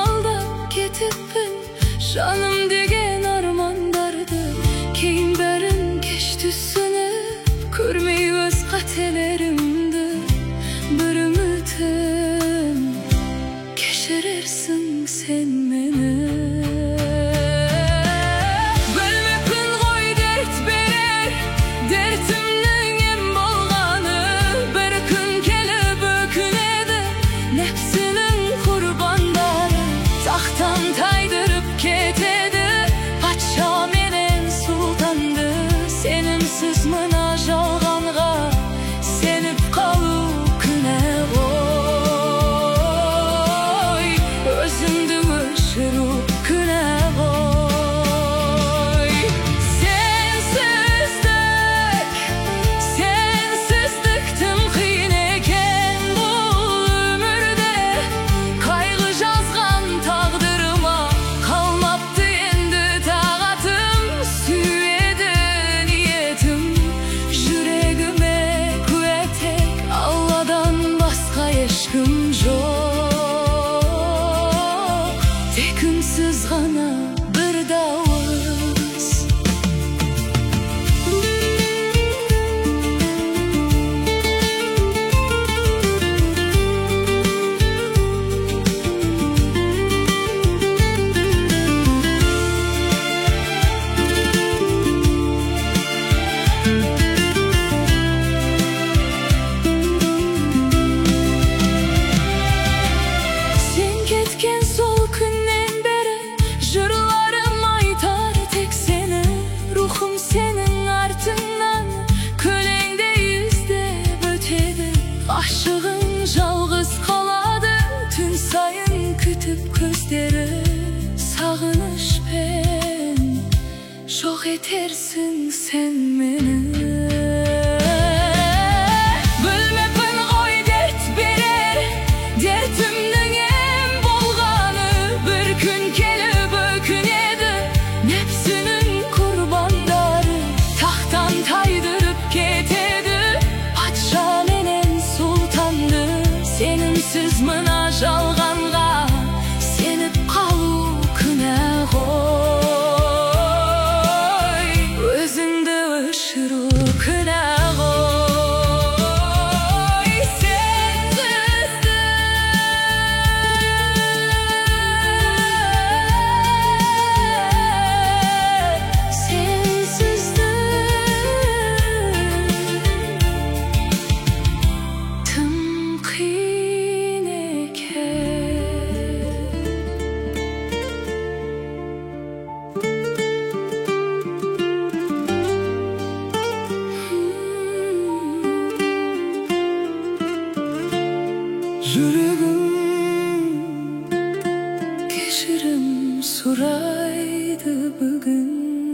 aldap ketipin, жаным деген армандарды. Кейін бәрін кеш түсініп, көрмей өз қателерімді. Бір үмітім, кешірерсің сен мені. Сіз мына жалғанға сеніп қалу күнә ғой, өзіңді өшіру күнә ғой. Сенсіздік тым қиын екен бұл өмірде. Қайғы жазған тағдырыма қалмапты енді тағатым. Сүйеді ниетім, жүрегіме куәтек, Алладан басқа ешкім жоқ. Тек үнсіз ғана бір дауыс. Кеткен сол күннен бері жырларым айтар тек сені. Рухым сенің артыңнан көлеңдей іздеп өтеді. Ғашығың жалғыз қалады, түн сайын күтіп көздері. Сағынышпен жоқ етерсің сен мені. Сенімсіз мына жалғанға сеніп қалу күнә ғой, өзіңді өшіру күнә ғой. Сенсіздік тым қиын жүрегім кешірім сұрайды бүгін.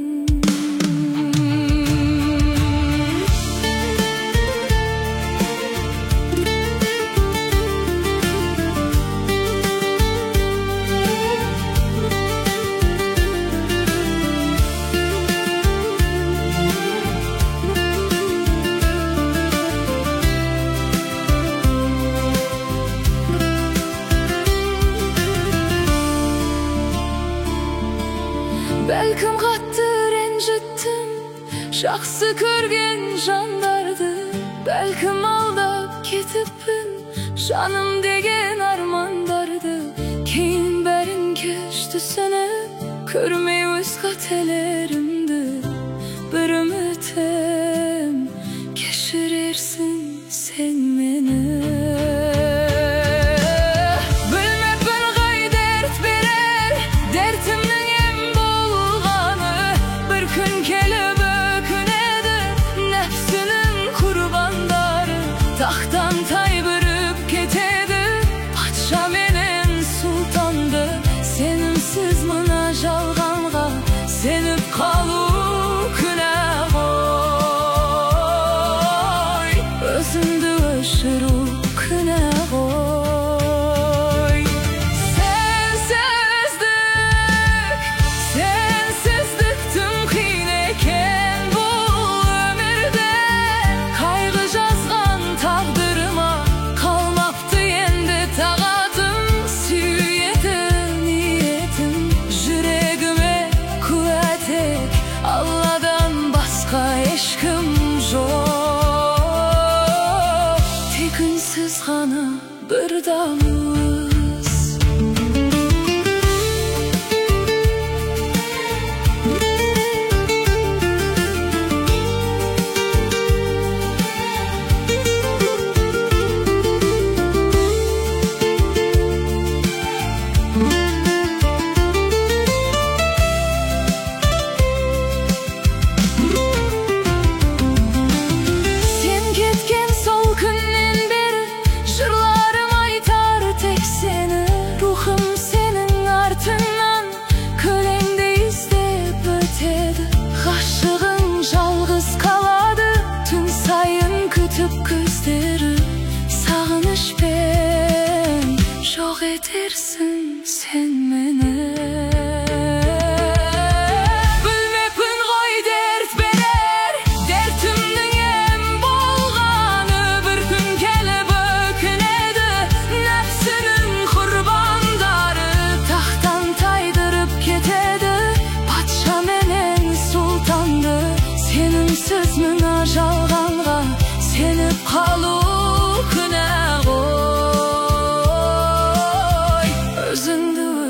Бәлкім қатты ренжіттім жақсы көрген жандарды. Бәлкім алдап кетіппін жаным деген армандарды. Кейін бәрін кеш түсініп, көрмей өз қателерімді. Бір үмітім, кешірерсің сен мені. Тақтан тайбырып кетеді, патша менен сұлтанды. Сенімсіз мына жалғанға сеніп қалу күнә ғой, өзіңді өшіру күнә ғой. Сенсіздік тым қиын екен бұл өмірде. Қайғы жазған тағдырыма қалмапты енді тағатым. Сүйеді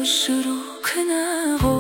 şuru kına